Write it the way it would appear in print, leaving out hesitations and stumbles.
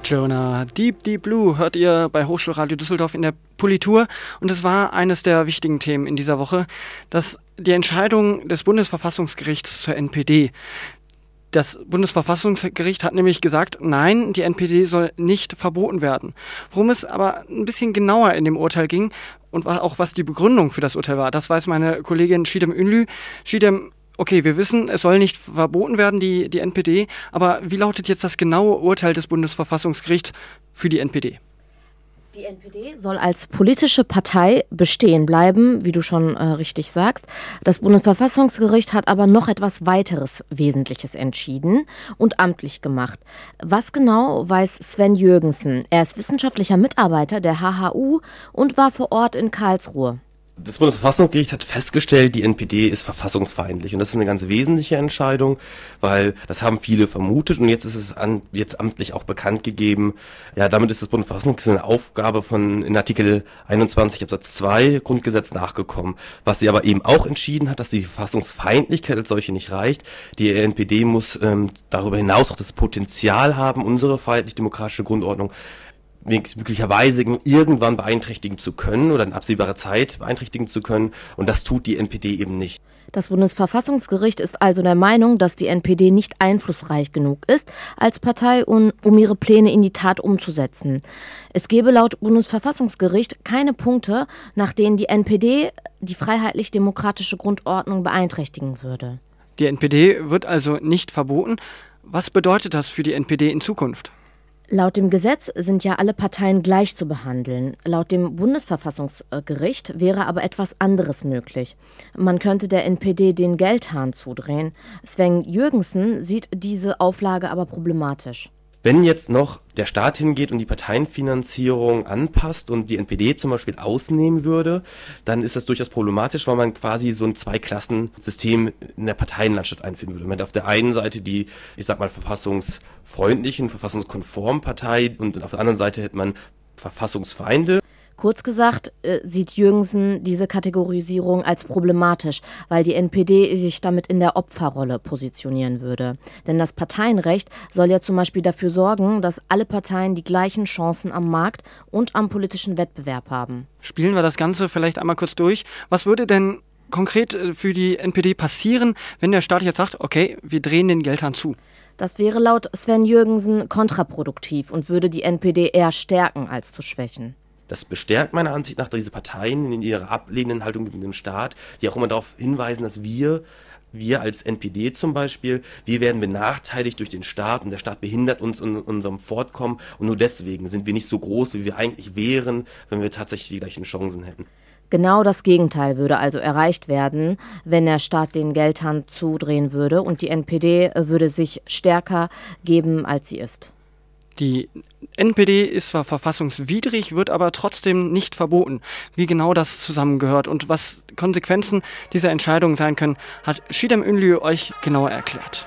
Jonah, Deep Deep Blue hört ihr bei Hochschulradio Düsseldorf in der Politur. Und es war eines der wichtigen Themen in dieser Woche, dass die Entscheidung des Bundesverfassungsgerichts zur NPD. Das Bundesverfassungsgericht hat nämlich gesagt, nein, die NPD soll nicht verboten werden. Worum es aber ein bisschen genauer in dem Urteil ging und auch was die Begründung für das Urteil war, das weiß meine Kollegin Çiğdem Ünlü. Çiğdem, okay, wir wissen, es soll nicht verboten werden, die NPD, aber wie lautet jetzt das genaue Urteil des Bundesverfassungsgerichts für die NPD? Die NPD soll als politische Partei bestehen bleiben, wie du schon richtig sagst. Das Bundesverfassungsgericht hat aber noch etwas weiteres Wesentliches entschieden und amtlich gemacht. Was genau, weiß Sven Jürgensen. Er ist wissenschaftlicher Mitarbeiter der HHU und war vor Ort in Karlsruhe. Das Bundesverfassungsgericht hat festgestellt, die NPD ist verfassungsfeindlich. Und das ist eine ganz wesentliche Entscheidung, weil das haben viele vermutet und jetzt ist es jetzt amtlich auch bekannt gegeben. Ja, damit ist das Bundesverfassungsgericht eine Aufgabe in Artikel 21 Absatz 2 Grundgesetz nachgekommen. Was sie aber eben auch entschieden hat, dass die Verfassungsfeindlichkeit als solche nicht reicht. Die NPD muss darüber hinaus auch das Potenzial haben, unsere freiheitlich-demokratische Grundordnung möglicherweise irgendwann beeinträchtigen zu können oder in absehbarer Zeit beeinträchtigen zu können. Und das tut die NPD eben nicht. Das Bundesverfassungsgericht ist also der Meinung, dass die NPD nicht einflussreich genug ist als Partei, um ihre Pläne in die Tat umzusetzen. Es gebe laut Bundesverfassungsgericht keine Punkte, nach denen die NPD die freiheitlich-demokratische Grundordnung beeinträchtigen würde. Die NPD wird also nicht verboten. Was bedeutet das für die NPD in Zukunft? Laut dem Gesetz sind ja alle Parteien gleich zu behandeln. Laut dem Bundesverfassungsgericht wäre aber etwas anderes möglich. Man könnte der NPD den Geldhahn zudrehen. Sven Jürgensen sieht diese Auflage aber problematisch. Wenn jetzt noch der Staat hingeht und die Parteienfinanzierung anpasst und die NPD zum Beispiel ausnehmen würde, dann ist das durchaus problematisch, weil man quasi so ein Zweiklassensystem in der Parteienlandschaft einführen würde. Man hat auf der einen Seite die, ich sag mal, verfassungsfreundlichen, verfassungskonformen Partei und auf der anderen Seite hätte man Verfassungsfeinde. Kurz gesagt sieht Jürgensen diese Kategorisierung als problematisch, weil die NPD sich damit in der Opferrolle positionieren würde. Denn das Parteienrecht soll ja zum Beispiel dafür sorgen, dass alle Parteien die gleichen Chancen am Markt und am politischen Wettbewerb haben. Spielen wir das Ganze vielleicht einmal kurz durch. Was würde denn konkret für die NPD passieren, wenn der Staat jetzt sagt, okay, wir drehen den Geldhahn zu? Das wäre laut Sven Jürgensen kontraproduktiv und würde die NPD eher stärken als zu schwächen. Das bestärkt meiner Ansicht nach diese Parteien in ihrer ablehnenden Haltung mit dem Staat, die auch immer darauf hinweisen, dass wir als NPD zum Beispiel, wir werden benachteiligt durch den Staat und der Staat behindert uns in unserem Fortkommen und nur deswegen sind wir nicht so groß, wie wir eigentlich wären, wenn wir tatsächlich die gleichen Chancen hätten. Genau das Gegenteil würde also erreicht werden, wenn der Staat den Geldhahn zudrehen würde und die NPD würde sich stärker geben, als sie ist. Die NPD ist zwar verfassungswidrig, wird aber trotzdem nicht verboten. Wie genau das zusammengehört und was Konsequenzen dieser Entscheidung sein können, hat Çiğdem Ünlü euch genauer erklärt.